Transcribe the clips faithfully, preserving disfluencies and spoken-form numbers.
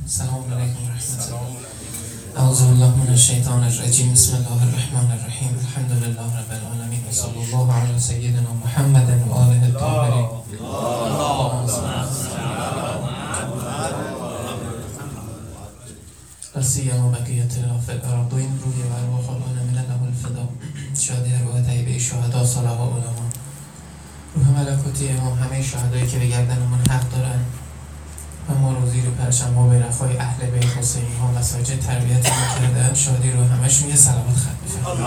السلام علیکم و رحمت الله. اعوذ بالله من الشیطان الرجیم. بسم الله الرحمن الرحیم. الحمد لله رب العالمین و صلی الله علی سیدنا محمد و آله الطاهرین. لا سیما بقیت الله فی الارض روحی و ارواح العالمین له الفدا. شادی روح طیبه شهدا صلوات علما، روح ملکوتی امام، همه شهدایی که به گردنمان حق دارن و ما رو زیر پرچم و برخای اهل بیت حسینی ها مساجد تربیت ما کردن. شادی رو همشون یه صلوات خط بفرمایید.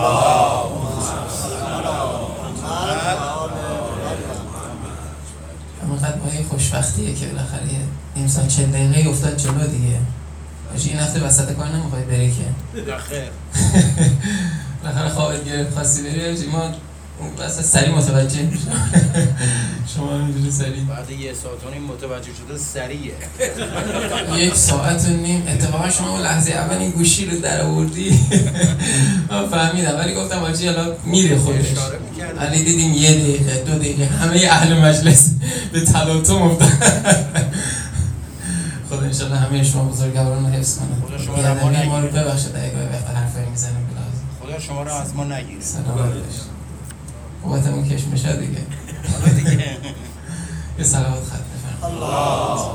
همونقدر با یه خوشبختیه که بالاخره نیم ساعت چهل دقیقه افتاد جلو دیگه. باشه این هفته وسط کار نمیخوای بری که خیر بالاخره خوابت گرفت خواستی بری. ما اون واسه سریع متوجه میشم. شما اینجوری سریع بعد یه ساعت و نیم متوجه شده سریعه. یک ساعت و نیم اتفاقا شما اون لحظه اول این گوشی رو در آوردی من فهمیدم، ولی گفتم آجی الان میره خودش، ولی دیدیم یه دقیقه دو دقیقه همه اهل مجلس به تلاطم افتادن. خدا انشالله همه شما بزرگواران رو حفظ کنه. خدا شما رو نگیره. ما رو ببخشید اگه وقت حرفایی میزنیم بلاز. خدا شما رو از ما نگیره. سلامت باش. قوتمون کش میشه دیگه. دیگه یه صلوات خط بفرمایید. الله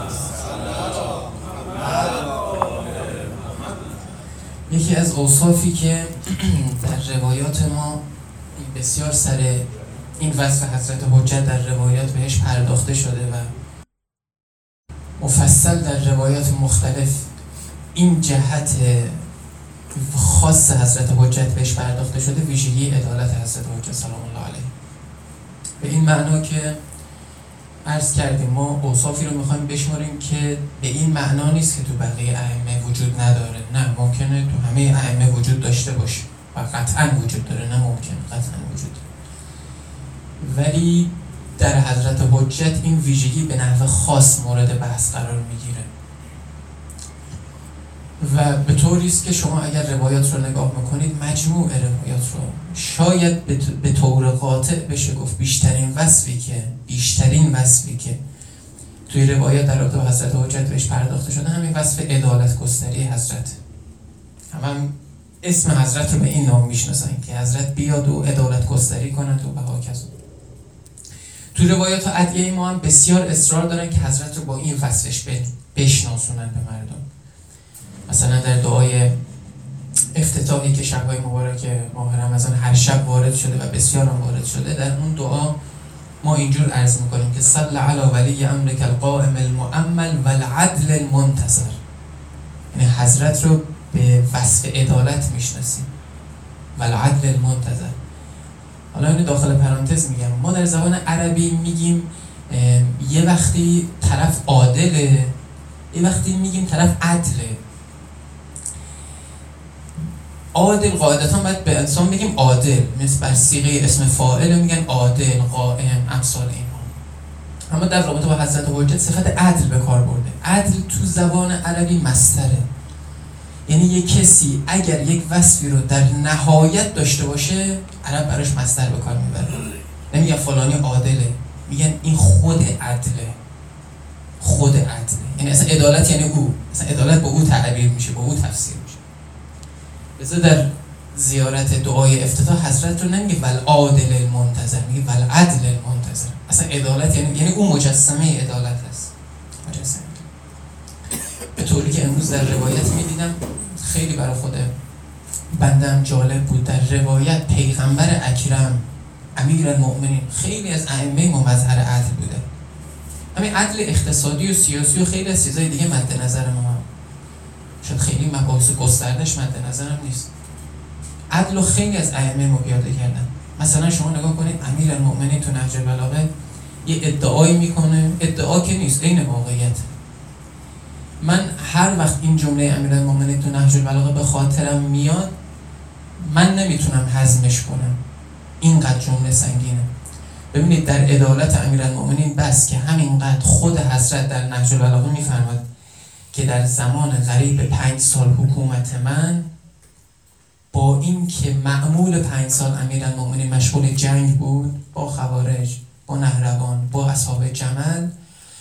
یکی از اوصافی که در روایات ما بسیار سر این وصف حضرت حجت در روایات بهش پرداخته شده و مفصل در روایات مختلف این جهت خاص حضرت حجت بهش پرداخته شده، ویژگی عدالت حضرت حجت سلام الله علیه. به این معنا که عرض کردیم ما اوصافی رو میخوایم بشماریم که به این معنا نیست که تو بقیه ائمه وجود نداره، نه ممکنه تو همه ائمه وجود داشته باشه و قطعا وجود داره، نه ممکن قطعا وجود داره، ولی در حضرت حجت این ویژگی به نحو خاص مورد بحث قرار میگیره و به طوری است که شما اگر روایات رو نگاه میکنید، مجموع روایات رو شاید به طور قاطع بشه گفت بیشترین وصفی که بیشترین وصفی که توی روایات در رابطه با حضرت حجت بهش پرداخته شده همین وصف عدالت گستری حضرت. هم, هم اسم حضرت رو به این نام میشناسن که حضرت بیاد و عدالت گستری کنند و بهاکذا. تو روایات و ادعیه ما هم بسیار اصرار دارن که حضرت رو با این وصفش بشناسونن به مردم. مثلا در دعای افتتاحی که شب‌های مبارک ماه رمضان هر شب وارد شده و بسیار هم وارد شده، در اون دعا ما اینجور عرض میکنیم که صل علی ولی امرک القائم المؤمل و العدل المنتظر، یعنی حضرت رو به وصف عدالت میشناسیم و العدل المنتظر. حالا اینو داخل پرانتز میگم، ما در زبان عربی میگیم یه وقتی طرف عادله، یه وقتی میگیم طرف عدله. عادل قاعدتا باید به انسان بگیم عادل، مثل بر صیغه اسم فاعل میگن عادل، قائم، امثال اینها. اما در رابطه با حضرت حجت صفت عدل به کار برده. عدل تو زبان عربی مصدره، یعنی یک کسی اگر یک وصفی رو در نهایت داشته باشه عرب براش مصدر به کار میبره. نمیگن فلانی عادله، میگن این خود عدله، خود عدله، یعنی اصلا عدالت یعنی او، اصلا عدالت با او تعبیر میشه، با او تفسیر میشه. لذا در زیارت دعای افتتاح حضرت رو نمیگه ول عادل المنتظر، میگه ول عدل المنتظر. اصلا عدالت یعنی یعنی او مجسمه عدالت است، مجسمه. به طوری که امروز در روایت میدیدم خیلی برای خود بندم جالب بود، در روایت پیغمبر اکرم امیرالمؤمنین خیلی از ائمه ما مظهر عدل بوده. همین عدل اقتصادی و سیاسی و خیلی از چیزای دیگه مد نظر ما هم. شاید خیلی مباحث گستردش مد نظرم نیست. عدل و خیلی از ائمه ما پیاده کردن. مثلا شما نگاه کنید امیرالمؤمنین تو نهج البلاغه یه ادعایی میکنه، ادعا که نیست، عین واقعیت. من هر وقت این جمله امیرالمؤمنین تو نهج البلاغه به خاطرم میاد، من نمیتونم هضمش کنم، اینقدر جمله سنگینه. ببینید در عدالت امیرالمؤمنین بس که همینقدر خود حضرت در نهج البلاغه میفرماد که در زمان قریب پنج سال حکومت من، با این که معمول پنج سال امیرالمؤمنین مشغول جنگ بود با خوارج، با نهروان، با اصحاب جمل،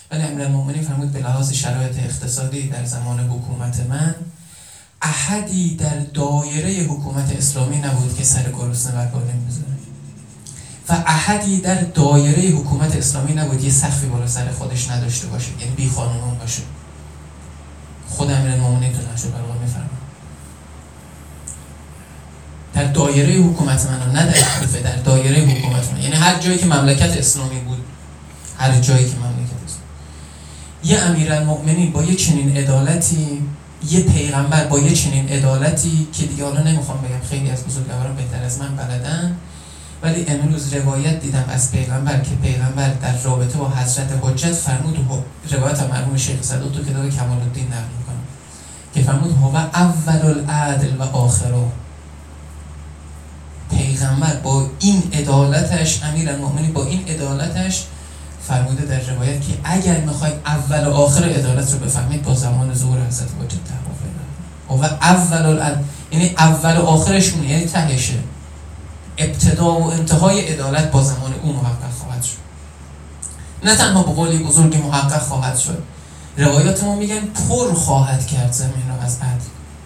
ولی امیرالمومنین فرمود به لحاظ شرایط اقتصادی در زمان حکومت من احدی در دایره حکومت اسلامی نبود که سر گرسنه بر بالین بذاره و احدی در دایره حکومت اسلامی نبود یه سقفی بالا سر خودش نداشته باشه، یعنی بی خانمان باشه. خود امیرالمومنین تو نهج البلاغه میفرماد در دایره حکومت من، نه در کوفه، در دایره حکومت من، یعنی هر جایی که مملکت اسلامی بود، هر جایی که مملکت اسلامی. یه امیرالمومنین با یه چنین عدالتی، یه پیغمبر با یه چنین عدالتی که دیگه حالا نمیخوام بگم خیلی از بزرگواران بهتر از من بلدن، ولی امروز روایت دیدم از پیغمبر که پیغمبر در رابطه با حضرت حجت فرمود، روایت مرحوم شیخ صدوق تو کتاب کمال الدین نقل میکنم که فرمود هو اول العدل و آخره. پیغمبر با این عدالتش، امیرالمومنین با این عدالتش فرموده در روایت که اگر میخواید اول و آخر عدالت رو بفهمید با زمان ظهور حضرت حجت تحقق پیدا کنید. و اول العدل یعنی اول و آخرشون، یعنی تهشه، ابتدا و انتهای عدالت با زمان او محقق خواهد شد. نه تنها به قولی بزرگی محقق خواهد شد، روایات ما میگن پر خواهد کرد زمین رو از عدل.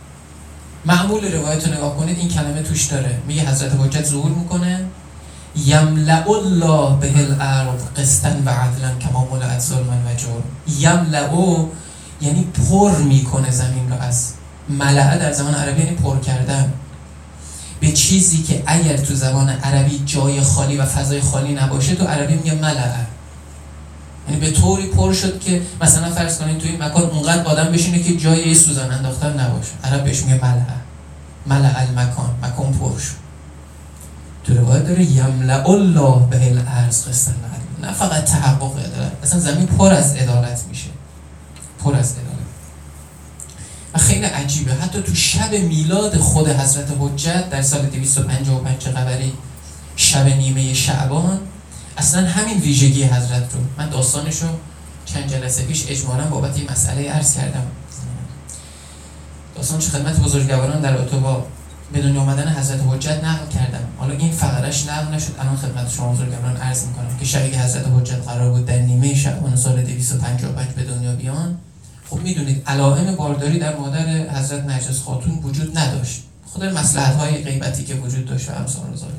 معمول روایت رو نگاه کنید، این کلمه توش داره، میگه حضرت حجت ظهور میکنه یملأ الله به الارض قسطا و عدلا کما ملأت ظلما و جور. یملأ یعنی پر میکنه زمین رو از ملأ در زمان عربی یعنی پر کردن به چیزی که اگر تو زبان عربی جای خالی و فضای خالی نباشه تو عربی میگه ملأ، یعنی به طوری پر شد که مثلا فرض کنید توی این مکان اونقدر آدم بشینه که جای یه سوزن انداختن نباشه، عرب بهش میگه ملأ. ملأ المکان، مکان پر شد. تو روایت داره یملأ الله به الارض قسطا و عدلا، نه فقط تحقق عدالت، اصلا زمین پر از عدالت میشه، پر از عدالت. و خیلی عجیبه حتی تو شب میلاد خود حضرت حجت در سال دویست و پنجاه و پنج قمری، شب نیمه شعبان، اصلا همین ویژگی حضرت رو من داستانشو چند جلسه پیش اجمالاً بابت این مسئله عرض کردم. داستانش خدمت بزرگواران در اتوبا به دنیا آمدن حضرت حجت نقل کردم. حالا این فقرش نقل نشد، الان خدمت شما بزرگواران عرض میکنم که شبی که حضرت حجت قرار بود در نیمه شعبان سال دویست و پنجاه و پنج به دنیا بیان، خب میدونید علائم بارداری در مادر حضرت نرجس خاتون وجود نداشت، خود مصلحت‌های غیبتی که وجود داشت و امثال ذالک.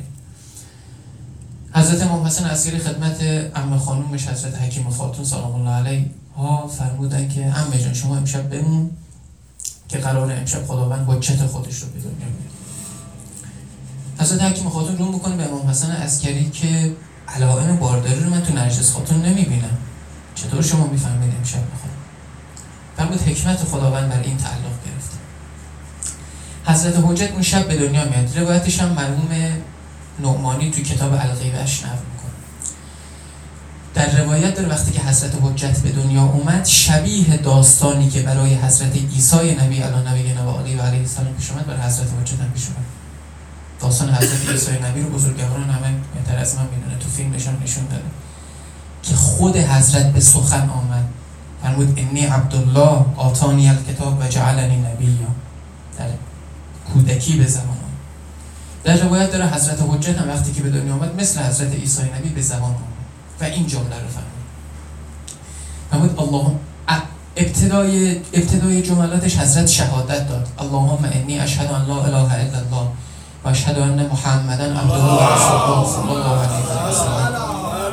حضرت امام حسن عسکری خدمت عمه خانومش حضرت حکیم خاتون سلام الله علیها فرمودن که عمه جان شما امشب بمون که قراره امشب خداوند حجت خودش رو به دنیا بیاره. حضرت حکیم خاتون رو میکنه به امام حسن عسکری که علائم بارداری رو من تو نرجس خاتون نمیبینم، چطور شما میفهمید امشب بخوام؟ فرمود حکمت خداوند بر این تعلق گرفته. حضرت حجت اون شب به دنیا میاد، روایتش هم مرحوم نعمانی تو کتاب الغیبه‌اش نقل میکنه. در روایت داره وقتی که حضرت حجت به دنیا اومد شبیه داستانی که برای حضرت عیسی نبی علی نبینا و علیه و علیه السلام پیش اومد برای حضرت حجت هم پیش اومد. داستان حضرت عیسی نبی رو بزرگواران همه بهتر از من میدونه، تو فیلمش هم نشون داده که خود حضرت به سخن آمد، فرمود انی عبدالله آتانی الکتاب و جعلنی نبیا، در کودکی به زبان آمد. در روایت داره حضرت حجت هم وقتی که به دنیا آمد مثل حضرت عیسی نبی به زبان آمد و این جمله رو فرمود. فرمود اللهم ابتدای ابتدای جملاتش حضرت شهادت داد، اللهم انی اشهد ان لا اله الا الله و اشهد ان محمدا عبده و رسوله صلی الله علیه و سلم.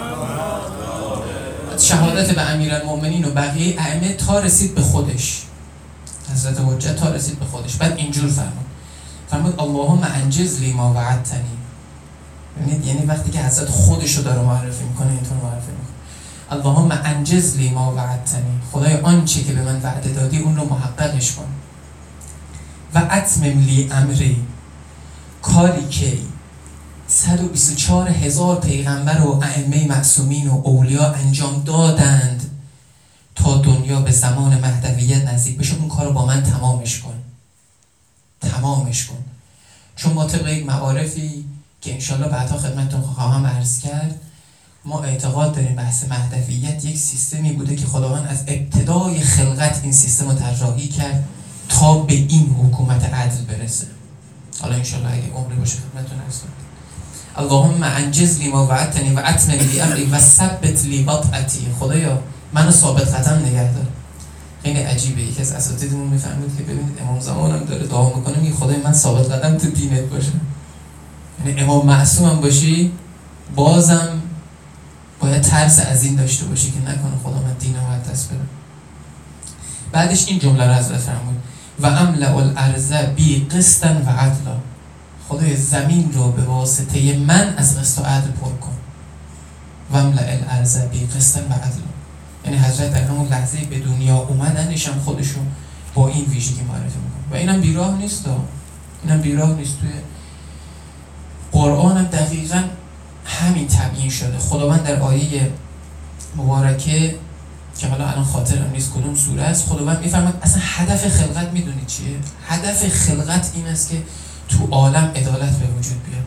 شهادت به امیرالمومنین و بقیه ائمه تا رسید به خودش، حضرت حجت تا رسید به خودش. بعد اینجور فرمود، فرمود اللهم انجز لی ما وعدتنی. ببینید یعنی وقتی که حضرت خودش رو داره معرفی میکنه اینطور معرفی میکنه، اللهم انجز لی ما وعدتنی، خدای آنچه که به من وعده دادی اون رو محققش کن. و اتمم لی امری، کاری که صد و بیست و چهار هزار پیغمبر و ائمه معصومین و اولیا انجام دادند تا دنیا به زمان مهدویت نزدیک بشه، اون کار رو با من تمامش کن، تمامش کن. چون ما طبق یک معارفی که انشالله بعدها خدمتتون خواهم عرض کرد، ما اعتقاد داریم بحث مهدویت یک سیستمی بوده که خداوند از ابتدای خلقت این سیستم رو طراحی کرد تا به این حکومت عدل برسه. حالا انشالله اگه عمری باشه خدمتتون عرض کنم. اللهم انجز لی ما وعدتنی و اتمم لی امری و ثبت لی وطأتی، خدایا منو ثابت قدم نگه داره. خیلی عجیبه. یکی از اساتیدمون میفهمید که ببینید امام زمان هم داره دعا میکنه میگه خدای من ثابت قدم تو دینت باشه، یعنی امام معصوم هم باشی بازم باید ترس از این داشته باشی که نکنه خدا من دینم رو از دست بدم. بعدش این جمله رو حضرت فرمود و املأ الارض بی قسطا و عدلا، خدای زمین رو به واسطه من از قسط و عدل پر کن. و املأ الارض بی قسطا و عدلا، یعنی حضرت در همون لحظه به دنیا اومدنش هم خودشون با این ویژگی معرفی میکنه و اینم بیراه نیست ها. اینم بیراه نیست. توی قرآن هم دقیقاً همین تبیین شده. خداوند در آیه مبارکه که حالا الان خاطرم نیست کدوم سوره است، خداوند میفرماد اصلا هدف خلقت میدونید چیه؟ هدف خلقت این است که تو عالم عدالت به وجود بیاد.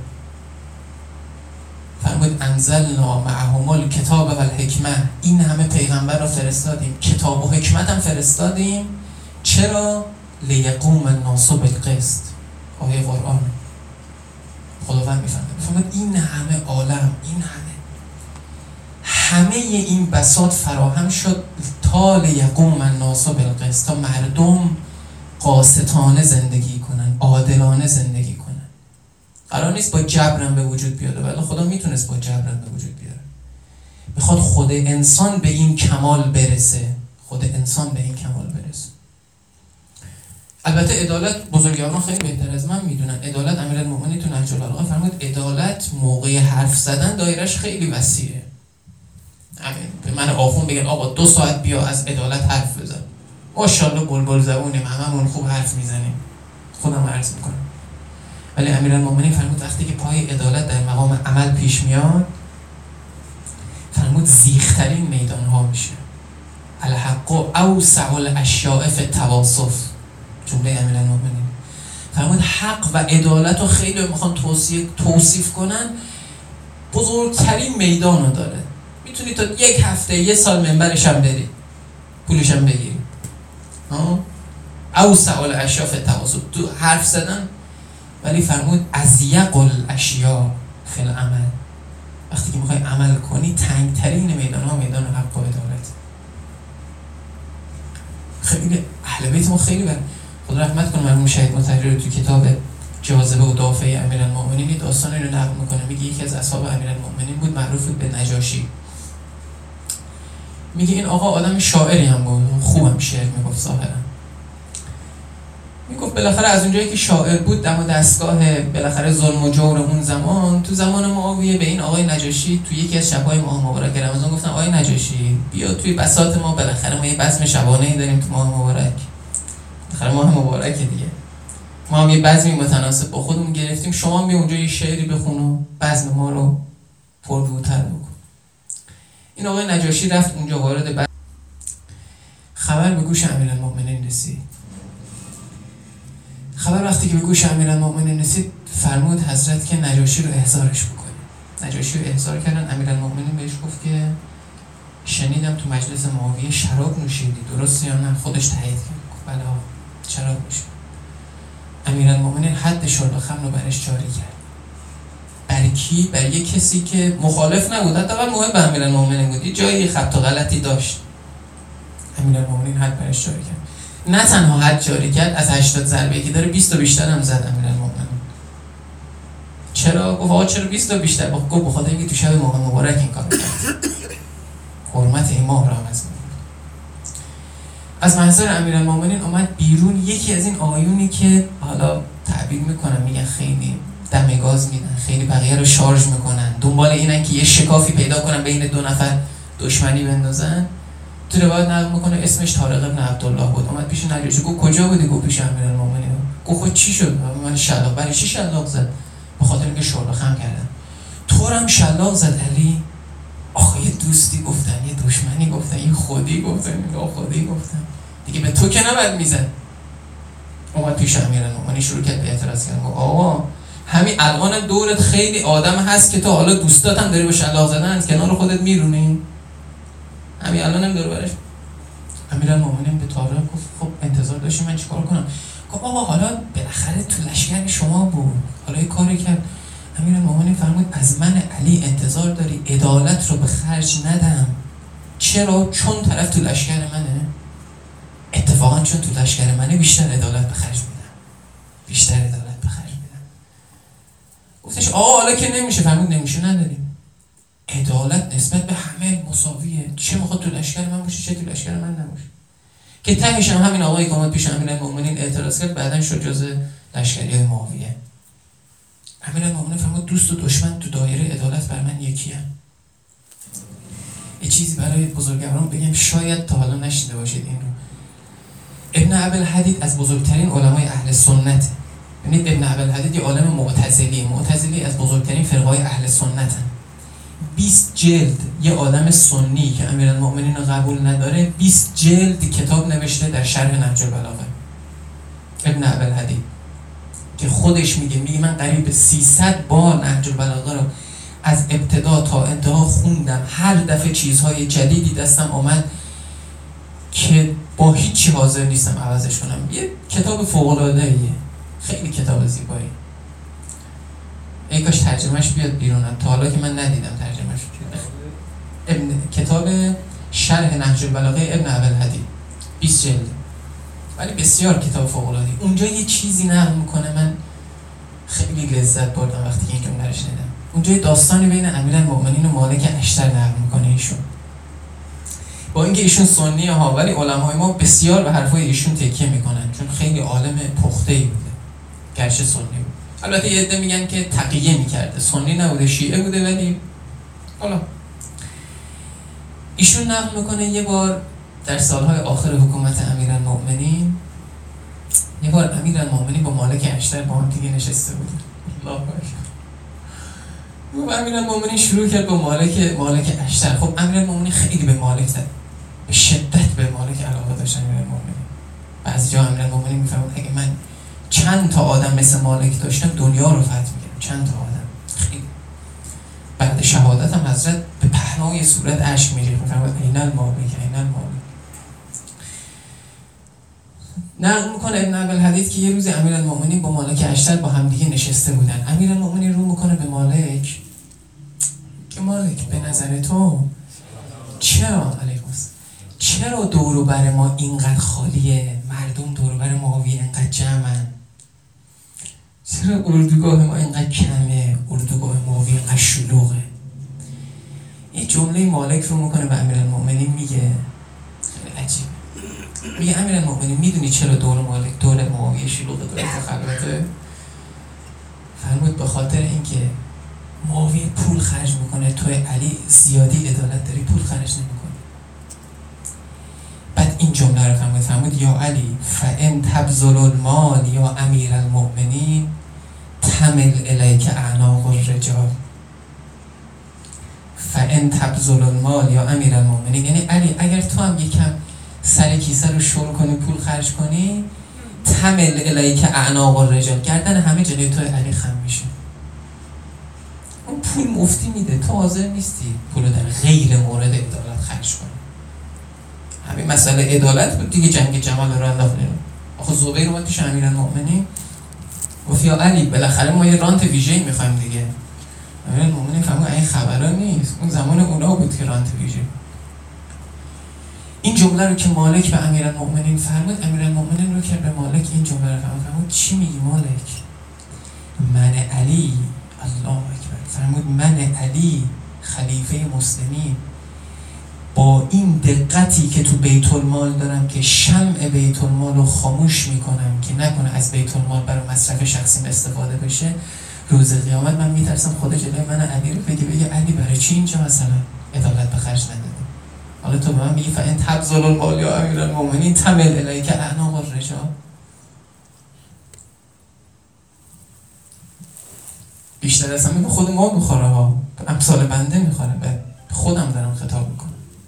فرمود انزلنا معهم الکتاب و الحکمه، این همه پیغمبر رو فرستادیم، کتاب و حکمت هم فرستادیم. چرا؟ لیقوم الناس بالقسط. آیه قرآن خداوند میفرماد میفرماد این همه عالم، این همه همه این بساط فراهم شد تا لیقوم الناس بالقسط، تا مردم قاسطانه زندگی کنن، عادلانه زندگی کنن. قرار نیست با جبرم به وجود بیاد، ولی خدا میتونست با جبرم به وجود بیاره. میخواد خود انسان به این کمال برسه، خود انسان به این کمال برسه. البته عدالت بزرگواران خیلی بهتر از من میدونن. عدالت امیرالمومنین تو نهج البلاغه فرمود عدالت موقع حرف زدن دایرش خیلی وسیعه. همین به من آخون بگن آقا دو ساعت بیا از عدالت حرف بزن، ماشاءالله بلبل زبونیم، هممون خوب حرف میزنیم، خودم عرض میکنم. ولی امیرالمومنین فرمود وقتی که پای عدالت در مقام عمل پیش میاد، فرمود زیخترین میدان ها میشه. الحق اوسع الاشیاء فی التواصف، جمله امیرالمومنین. فرمود حق و عدالت رو خیلی میخوان توصیف توصیف کنن، بزرگترین میدان رو داره. میتونی تا یک هفته یه سال منبرش هم بری، پولش هم بگیری. اوسع الاشیاء فی التواصف، تو حرف زدن. ولی فرمود اضیق الاشیاء فی العمل، وقتی که میخوای عمل کنی تنگترین میدان ها میدان حق و عدالت. خیلی اهل بیت ما خیلی بر خدا رحمت کنه مرحوم شهید مطهری تو کتاب جاذبه و دافع امیرالمومنین داستانی رو نقل میکنه. میگه یکی از اصحاب امیرالمومنین بود، معروف بود به نجاشی. میگه این آقا آدم شاعری هم بود، خوبم شعر میگفت ظاهرا. میگفت بالاخره از اونجایی که شاعر بود دم دستگاه بالاخره ظلم و جور اون زمان، تو زمان معاویه به این آقای نجاشی تو یکی از شب‌های ماه مبارک رمضان گفتن آقای نجاشی بیا توی بساط ما، بالاخره ما یه بزم شبانه‌ای داریم تو ماه مبارک، بالاخره ماه مبارکه دیگه، ما هم یه بزمی متناسب با خودمون گرفتیم، شما بیا اونجا یه شعری بخون و بزم ما رو پرروتر بکن. این آقای نجاشی رفت اونجا، وارد بزم. خبر به گوش امیرالمومنین رسید. خبر وقتی که به گوش امیرالمومنین رسید، فرمود حضرت که نجاشی رو احضارش بکنه. نجاشی رو احضار کردن. امیرالمومنین بهش گفت که شنیدم تو مجلس معاویه شراب نوشیدی، درسته یا نه؟ خودش تایید کرد. گفت بله آقا شراب نوشیدم. امیرالمومنین حد شرب خمر رو برش جاری کرد. بر کی؟ بر یک کسی که مخالف نبود، حتی اول محب امیرالمومنین بود، یه جایی خبط و غلطی داشت. امیرالمومنین حد برش جاری کرد. نه تنها حد جاری کرد، از هشتاد ضربه که داره بیست تا بیشتر هم زد امیرالمومنین. چرا؟ گفت آقا چرا بیست تا بیشتر؟ گفت بخاطر اینکه تو شب ماه مبارک این کارو کرد. حرمت این ماه رو هم از از محضر امیرالمومنین اومد بیرون. یکی از این آیونی که حالا تعبیر میکنن میگن خیلی دم گاز میدن، خیلی بقیه رو شارژ میکنن، دنبال اینن که یه شکافی پیدا کنن بین دو نفر دشمنی بندازن. تو روایت نقل میکنه اسمش طارق ابن عبدالله بود. اومد پیش نجاشی گفت کجا بودی؟ گفت پیش امیرالمومنین. گفت خود چی شد؟ من شلاق. برای چی شلاق زد؟ به خاطر اینکه شرب خمر کردن. تو هم شلاق زد علی؟ آخه یه دوستی گفتن، یه دشمنی گفتن، یه خودی گفتن، یه خودی گفتن، دیگه به تو که نباید میزن. اومد پیش امیرالمومنین شروع کرد به اعتراض کردن. گفت آقا همین الان دورت خیلی آدم هست که تو حالا دوستات هم داری به شلاق زدن کنار خودت میرونی، همین الان هم دور برش. امیرالمومنین به طارق گفت خب انتظار داشتی من چیکار کنم؟ گفت آقا حالا بالاخره تو لشکر شما بود، حالا یه کاری کرد. امیرالمومنین فرمود از من علی انتظار داری عدالت رو به خرج ندم، چرا؟ چون طرف تو لشکر منه. اتفاقا چون تو لشکر منه بیشتر عدالت به خرج میدم، بیشتر عدالت به خرج میدم. گفتش آقا حالا که نمیشه. فرمود نمیشه نداریم. عدالت نسبت به همه مساویه، چه میخواد تو لشکر من باشه چه تو لشکر من نباشه. که تهش هم همین آقایی که اومد پیش امیرالمومنین اعتراض کرد، بعدن شد جزء لشکریای معاویه. امیرالمومنین فرمود دوست و دشمن تو دایره عدالت بر من یکیه. یه چیزی برای بزرگواران بگم، شاید تا حالا نشنیده باشید این رو. ابن ابوالحدید از بزرگترین علمای اهل سنت. ببینید ابن ابوالحدید یه عالم معتزلی، معتزلی از بزرگترین فرقای اهل سنتن. بیست جلد یه آدم سنی که امیرالمومنین رو قبول نداره بیست جلد کتاب نوشته در شرح نهج البلاغه. ابن ابوالحدید که خودش میگه میگه من قریب سیصد بار نهج البلاغه رو از ابتدا تا انتها خوندم، هر دفعه چیزهای جدیدی دستم آمد که با هیچی حاضر نیستم عوضش کنم. یه کتاب فوق‌العاده‌ایه، خیلی کتاب زیبایی. ای کاش ترجمهش بیاد بیرون، تا حالا که من ندیدم ترجمهش. ابن کتاب شرح نهج البلاغه ابن ابوالحدید بیست جلد، ولی بسیار کتاب فوق‌العاده‌ای. اونجا یه چیزی نقل میکنه من خیلی لذت بردم وقتی که این جمله رو شنیدم. اونجا داستانی بین امیرالمومنین و مالک اشتر نقل میکنه ایشون. با اینکه ایشون سنی ها، ولی علمای ما بسیار به حرفای ایشون تکیه میکنن، چون خیلی عالم پخته‌ای بوده گرچه سنی بود. البته یه عده میگن که تقیه میکرده، سنی نبوده شیعه بوده، ولی حالا ایشون نقل میکنه یه بار در سالهای آخر حکومت امیرالمومنین، یه بار امیرالمومنین با مالک اشتر با هم دیگه نشسته بوده. الله اکبر. و امیرالمومنین شروع کرد با مالک مالک اشتر. خب امیرالمومنین خیلی به مالک زد، به شدت به مالک علاقه داشت امیرالمومنین. بعضی جا امیرالمومنین میفهمد اگه من چند تا آدم مثل مالک داشتم دنیا رو فتح می‌کردم. چند تا آدم. خیلی. بعد شهادت هم حضرت به پهنای صورت اشک می‌ریخت، میفهمد عین المالک عین المالک. نقل میکنه ابن ابوالحدید که یه روز امیرالمومنین با مالک اشتر با هم دیگه نشسته بودن. امیرالمومنین رو میکنه به مالک که مالک به نظر تو چرا علیکم چرا دور و بر ما اینقدر خالیه؟ مردم دور و بر معاویه اینقدر جمعن، چرا اردوگاه ما اینقدر کمه؟ اردوگاه معاویه اینقدر شلوغه. یه جمله مالک رو میکنه به امیرالمومنین، میگه خیلی عجیب، میگه امیرالمومنین میدونی چرا دور مالک دور معاویه شلوغه داره تا خلوته؟ فرمود به خاطر اینکه معاویه پول خرج میکنه، توی علی زیادی عدالت داری پول خرج نمیکنی. بعد این جمله رو فرمود، فرمود یا علی فان تبذل المال یا امیرالمومنین تمل الیک اعناق الرجال. فان تبذل المال یا امیرالمومنین یعنی علی اگر تو هم یکم سر کیسه رو شل کنی پول خرج کنی، تمل الیک اعناق الرجال، گردن همه جلوی تو علی خم میشه. اون پول مفتی میده، تو حاضر نیستی پول در غیر مورد عدالت خرج کنی. همین مسئله عدالت بود دیگه، جنگ جمال رو انداختن. آخه زبیر اومد پیش امیرالمومنین گفت یا علی بالاخره ما یه رانت ویژه‌ای می‌خوایم دیگه. امیرالمومنین فهمید این خبرا نیست، اون زمان اونا بود که رانت ویژه. این جمله رو که مالک به امیرالمومنین فرمود، امیرالمومنین رو که به مالک این جمله رو فرمود، فرمود چی میگی مالک؟ من علی، الله اکبر، فرمود من علی خلیفه مسلمین با این دقتی که تو بیت المال دارم که شمع بیت المال رو خاموش میکنم که نکنه از بیت المال برای مصرف شخصی استفاده بشه، روز قیامت من میترسم خدا جلوی من علی رو بگه بگه علی برای چی اینجا مثلا عدالت به خرج ندادی؟ حالا تو به من میگی فان تبذل المال یا امیرالمومنین تمل الیک اعناق الرجال. بیشتر از همه به خود ما میخوره ها، به امثال بنده میخوره، به خودم دارم خطاب میکنم.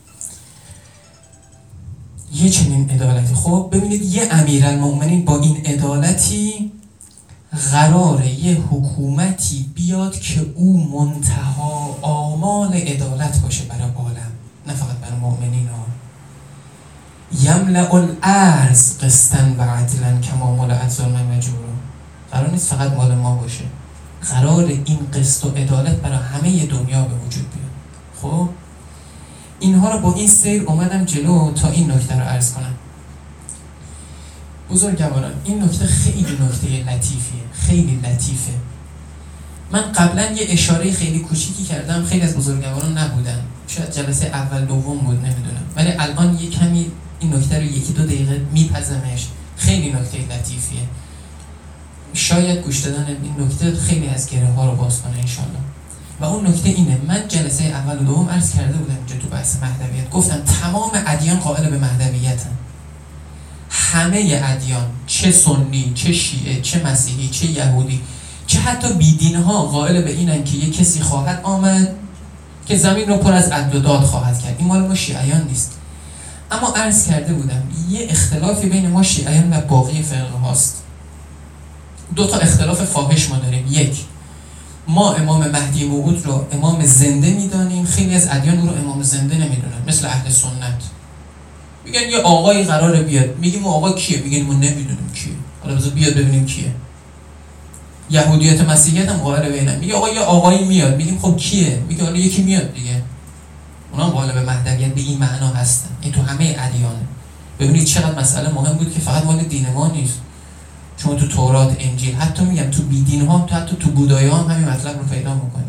یه چنین عدالتی. خب ببینید یه امیرالمومنین با این عدالتی قراره یه حکومتی بیاد که او منتها آمال عدالت باشه برای عالم، نه فقط برای مؤمنین ها. یملأ الارض قسطا و عدلا کما ملأت ظلما و جورا. قرار نیست فقط مال ما باشه، قرار این قسط و عدالت برای همه دنیا به وجود بیاد. خب اینها رو با این سیر اومدم جلو تا این نکته رو عرض کنم. بزرگواران، این نکته خیلی نکته لطیفیه، خیلی لطیفه. من قبلا یه اشاره خیلی کوچیکی کردم، خیلی از بزرگواران نبودن، شاید جلسه اول دوم بود، نمیدونم، ولی الان یه کمی این نکته رو یکی دو دقیقه میپزمش. خیلی نکته لطیفیه، شاید گوش دادن این نکته خیلی از گره ها رو باز کنه انشالله. و اون نکته اینه، من جلسه اول و دوم عرض کرده بودم اینجا تو بحث مهدویت، گفتم تمام ادیان قائل به مهدویتن. همه ادیان، چه سنی، چه شیعه، چه مسیحی، چه یهودی، چه حتی بیدینها قائل به اینن که یک کسی خواهد آمد که زمین رو پر از عدل و داد خواهد کرد. این مال ما شیعیان نیست. اما عرض کرده بودم یه اختلافی بین ما شیعیان و باقی فرقه هاست. دو تا اختلاف فاحش ما داریم. یک، ما امام مهدی موعود رو امام زنده میدانیم، خیلی از ادیان او رو امام زنده نمیدونن، مثل اهل سنت. میگن یه آقایی قراره بیاد، میگیم اون آقا کیه؟ میگن ما نمیدونیم کیه، حالا بذار بیاد ببینیم کیه. یهودیت مسیحیت هم قائل به اینن، میگه آقا یه آقایی میاد، میگیم خب کیه؟ میگه حالا یکی میاد دیگه. اونا قائل به مهدویت به این معنا هستن. این تو همه ادیانه. ببینید چقدر مسئله مهم بود که فقط مال دین ما نیست. چون تو تورات، انجیل، حتی میگم تو بیدین ها، تو حتی تو بودایی ها هم همین مطلب رو پیدا میکنیم.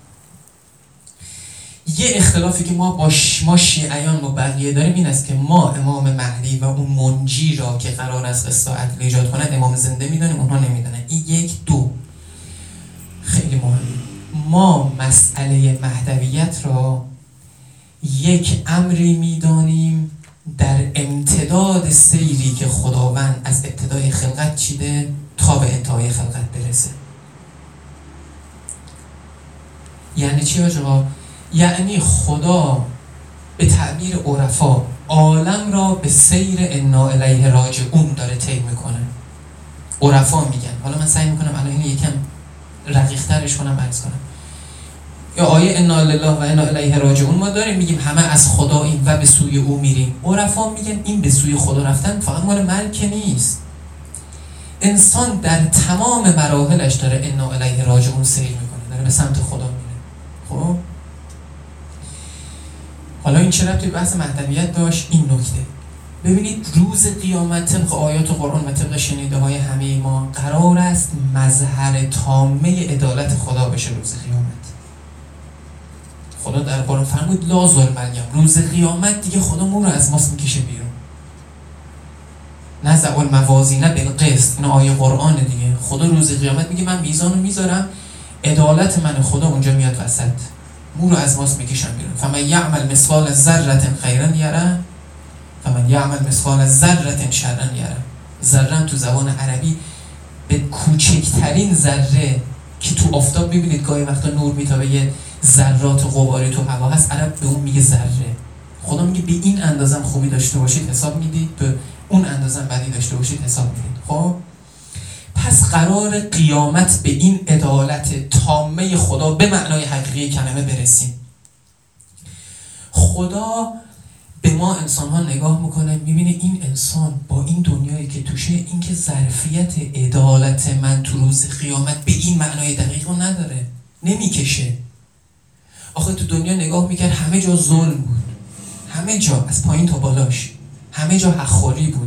یه اختلافی که ما با ما شیعیان و بقیه داریم این است که ما امام مهدی و اون منجی را که قرار است قسط و عدل ایجاد کند امام زنده میدانیم، اونها نمیدونن. این یک. دو، خیلی مهمه، ما مسئله مهدویت را یک امری میدانیم در امتداد سیری که خداوند از ابتدای خلقت چیده تا به انتهای خلقت برسه. یعنی چی آقا؟ یعنی خدا به تعبیر عرفا عالم را به سیر انا الیه راجعون داره طی میکنه. عرفا میگن، حالا من سعی میکنم الان اینو یکم رقیق ترش کنم عرض کنم. یا آیه انا لله و انا الیه راجعون ما داریم، میگیم همه از خداییم و به سوی او میریم. عرفا میگن این به سوی خدا رفتن فقط مال ملک نیست، انسان در تمام مراحلش داره انا الیه راجعون سیر میکنه، داره به سمت خدا میره. خب حالا این چه ربطی به بحث مهدویت داشت؟ این نکته. ببینید روز قیامت طبق آیات قرآن و طبق شنیده های همه ما قرار است مظهر تامه عدالت خدا بشه روز قیامت. خدا در قرآن فرمود لا ظلم اليوم، روز قیامت دیگه خدا ما رو از ماست میکشه بیرون. نزع الموازین بالقسط، این آیه قرآن دیگه. خدا روز قیامت میگه من میزانو میذارم، عدالت من خدا اونجا میاد وسط، مو رو از ماست میکشم بیرون. فمن یعمل مثقال ذره خیرا یره فمن یعمل مثقال ذره شرا یره. ذره تو زبان عربی به کوچکترین ذره که تو آفتاب ببینید گاهی وقتا نور میتابه، یه ذرات غباری تو هوا هست، عرب به اون میگه ذره. خدا میگه به این اندازم خوبی داشته باشید حساب میدید، به اون اندازم بدی داشته باشید حساب میدید. خب پس قرار قیامت به این عدالت تامه خدا به معنای حقیقی کلمه برسیم. خدا به ما انسان ها نگاه میکنه، میبینه این انسان با این دنیایی که توشه، این که ظرفیت عدالت من تو روز قیامت به این معنای دقیق رو نداره، نمیکشه. آخه تو دنیا نگاه میکرد همه جا ظلم بود، همه جا از پایین تا بالاش همه جا حق‌خوری بود.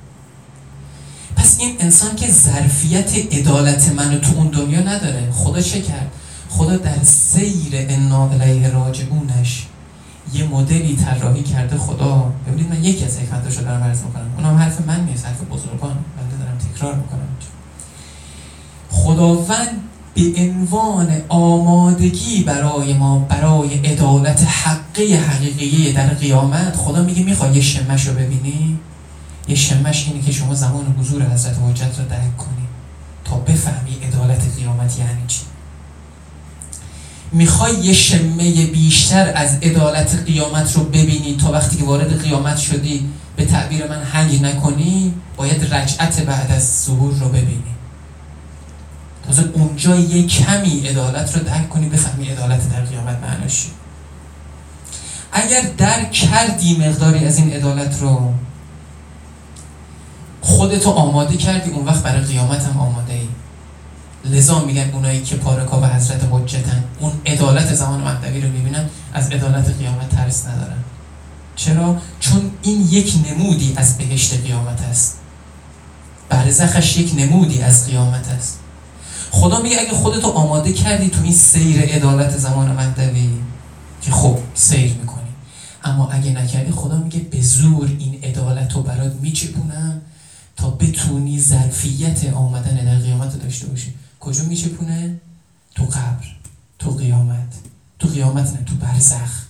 پس این انسان که ظرفیت عدالت منو تو اون دنیا نداره، خدا چه کرد؟ خدا در سیر انا الیه راجعونش یه مدلی طراحی کرده. خدا ببینید من یکی از حکمتاشو دارم عرض میکنم، اونم حرف من نیست، حرف بزرگان، من دارم تکرار میکنم. خداوند به عنوان آمادگی برای ما برای عدالت حقی حقیقیه در قیامت، خدا میگه میخوای یه شمش رو ببینی؟ یه شمش اینه که شما زمان حضور حضرت حجت رو درک کنی تا بفهمی عدالت قیامت یعنی چی. میخوای یه شمه بیشتر از عدالت قیامت رو ببینی تا وقتی که وارد قیامت شدی به تعبیر من هنگ نکنی، باید رجعت بعد از ظهور رو ببینی. تازه اونجا یه کمی عدالت رو درک کنی، بفهمی عدالت در قیامت معناش چیه. اگر درک کردی مقداری از این عدالت رو، خودتو آماده کردی، اون وقت برای قیامت هم آماده ای. لذا میگن اونایی که پارکا و حضرت حجتن، اون عدالت زمان مهدوی رو میبینن، از عدالت قیامت ترس ندارن. چرا؟ چون این یک نمودی از بهشت قیامت است. برزخش یک نمودی از قیامت است. خدا میگه اگه خودتو آماده کردی تو این سیر عدالت زمان مهدوی که خب سیر میکنی، اما اگه نکردی خدا میگه به زور این عدالت رو برات میچپونم تا بتونی ظرفیت آمدن در قیامت داشته باشی. کجا میچپونه؟ تو قبر، تو قیامت، تو قیامت نه، تو برزخ.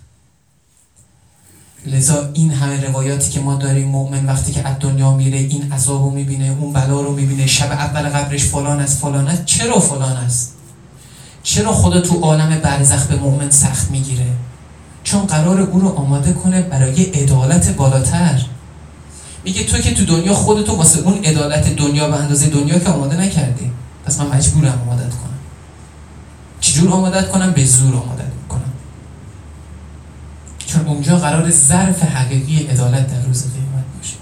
لذا این همه روایاتی که ما داریم، مؤمن وقتی که از دنیا میره این عذاب رو میبینه، اون بلا رو میبینه، شب اول قبرش فلان است فلان است. چرا فلان است؟ چرا خدا تو عالم برزخ به مؤمن سخت میگیره؟ چون قرار او رو آماده کنه برای عدالت بالاتر. میگه تو که تو دنیا خودتو واسه اون عدالت دنیا به اندازه دنیا که آماده نکردی، پس من مجبورم آمادت کنم. چجور آمادت کنم؟ به زور آمادت کنم. چون اونجا قرار ظرف حقیقی عدالت در روز قیامت باشه.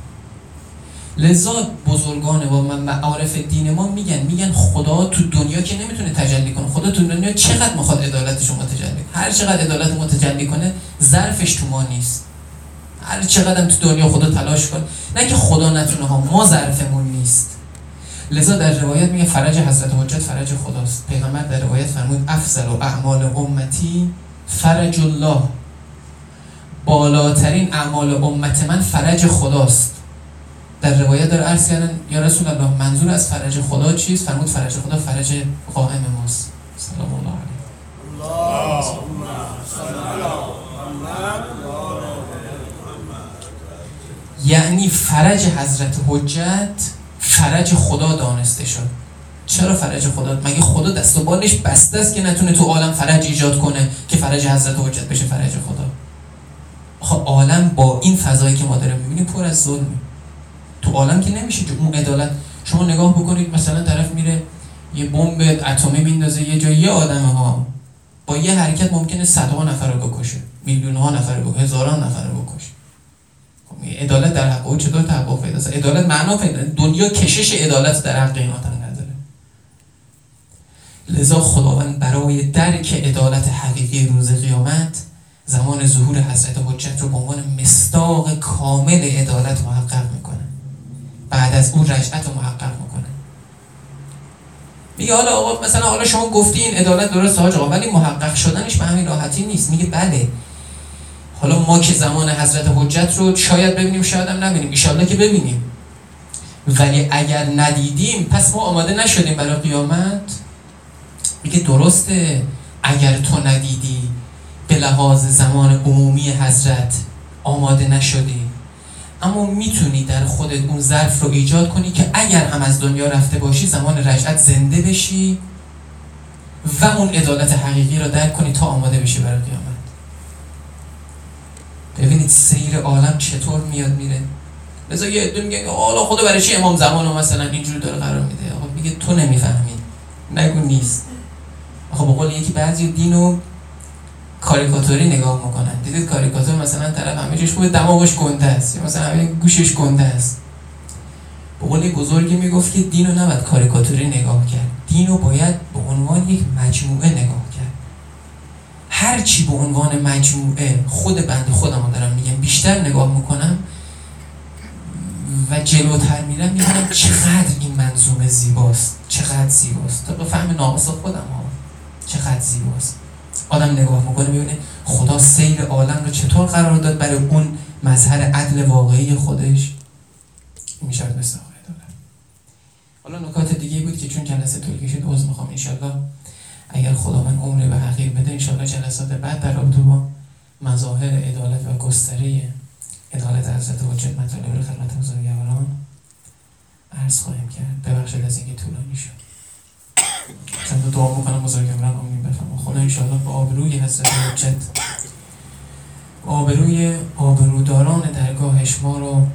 لذا بزرگان و معارف دین ما میگن میگن خدا تو دنیا که نمیتونه تجلی کنه. خدا تو دنیا چقدر میخواد عدالتش رو متجلی کنه، هر چقدر عدالت رو متجلی کنه ظرفش تو ما نیست. هر چقدر تو دنیا خدا تلاش کنه، نه که خدا نتونه ها، ما ظرفمون نیست. لذا در روایت میگه فرج حضرت حجت فرج خداست. پیغمبر در روایت فرمود افضل و اعمال امتی فرج الله، بالاترین اعمال امت من فرج خداست. در روایت در عرض کردن یا رسول الله منظور از فرج خدا چیست؟ فرمود فرج خدا فرج قائم ماست. سلام الله علیه. یعنی فرج حضرت حجت فرج خدا دانسته شد. چرا فرج خدا؟ مگه خدا دست و بالش بسته است که نتونه تو عالم فرج ایجاد کنه که فرج حضرت حجت بشه فرج خدا؟ آخه عالم با این فضایی که ما داریم میبینیم پر از ظلمه. تو عالم که نمیشه جو اون عدالت. شما نگاه بکنید مثلا طرف میره یه بمب اتمی میندازه یه جای، یه آدمه ها با یه حرکت ممکنه صدها نفر رو بکشه، میلیون ها نفر رو بکشه، هزاران نفر رو بکشه. عدالت در حق او چطور تحقق پیدا کنه؟ عدالت معنا پیدا، دنیا کشش عدالت در حق این آدم نداره. لذا خداوند برای درک عدالت حقیقی روز قیامت زمان ظهور حضرت حجت رو به عنوان مصداق کامل عدالت محقق میکنه. بعد از اون رجعت رو محقق میکنه. میگه حالا آقا مثلا حالا شما گفتی این عدالت درسته حاج آقا، ولی محقق شدنش به همین راحتی نیست. میگه بله، حالا ما که زمان حضرت حجت رو شاید ببینیم شاید هم نبینیم، ان شاءالله که ببینیم، ولی اگر ندیدیم پس ما آماده نشدیم برای قیامت. میگه درسته اگر تو ندیدی به لحاظ زمان عمومی حضرت آماده نشدی، اما میتونی در خودت اون ظرف رو ایجاد کنی که اگر هم از دنیا رفته باشی زمان رجعت زنده بشی و اون عدالت حقیقی رو درک کنی تا آماده بشی برای قیامت. ببینید سیر عالم چطور میاد میره. لذا یه عده میگه حالا خدا برای چی امام زمان رو مثلا اینجوری داره قرار میده؟ آقا میگه تو نمیفهمی، نگو نیست. آقا به قول یکی بعضی دینو کاریکاتوری نگاه میکنن. دیدید کاریکاتور مثلا طرف همه چیش خوبه دماغش گنده است، مثلا همه گوشش گنده است. به قول بزرگی میگفت که دینو نباید کاریکاتوری نگاه کرد، دینو باید به عنوان یک مجموعه نگاه کرد. هر چی به عنوان مجموعه، خود بنده خودم دارم میگم، بیشتر نگاه میکنم و جلوتر میرم میبینم چقدر این منظومه زیباست، چقدر زیباست. تا به فهم ناقص خودم ها چقدر زیباست. آدم نگاه میکنه میبینه خدا سیر عالم رو چطور قرار داد برای اون مظهر عدل واقعی خودش. میشه مثل آقای داره. حالا نکات دیگه بود که چون جلسه طول کشید عذر میخوام. انشالله اگر خدا من عمری به حقیر بده انشالله جلسات بعد در رابطه با مظاهر عدالت و گستره عدالت حضرت حجت مطالب رو خدمت بزرگواران عرض خواهیم کرد. ببخشید از اینکه طولانی شد. چند دعا میکنم بزرگواران آمین بفرما. خدا انشالله با آبروی حضرت حجت، آبروی آبروداران درگاهش ما رو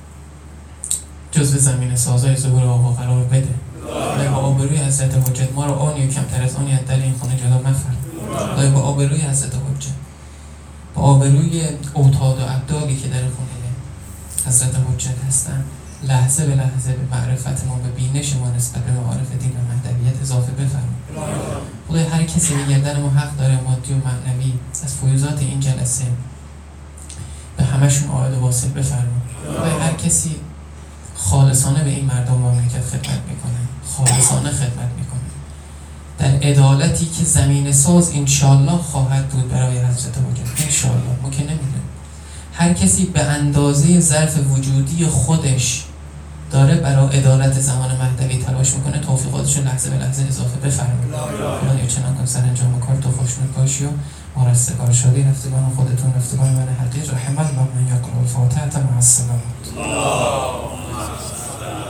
جزو زمین سازای ظهور آقا قرار بده. خدای با آبروی حضرت حجت ما رو آنی و کمتر از آنی از در این خانه جدا مفرد. خدای با آبروی حضرت حجت، با آبروی اوتاد و ابدالی که در خانه حضرت حجت هستن، لحظه به لحظه به معرفت ما، به بینش ما نسبت به معارف دین و مهدویت اضافه بفرما. خدای هر کسی به گردن ما حق داره مادی و معنوی از فیوزات این جلسه به همشون عائد و واصل بفرما. خدای هر کسی خالصانه به این مردم مملکت خدمت میکنه، خالصانه خدمت میکنه در عدالتی که زمین ساز انشالله خواهد بود برای حضرت حجت. انشالله ما که نمیدونیم. هر کسی به اندازه ظرف وجودی خودش داره برای عدالت زمان مهدوی تلاش میکنه، توفیقاتشون لحظه به لحظه اضافه بفرمایید. خدایا چنان کن سرانجام کار تو خوشنود باشی و ما رستگار شدی. رفتگان خودتون، رفتگان من حقیق، رحم الله من یقرأ الفاتحه مع السلامه.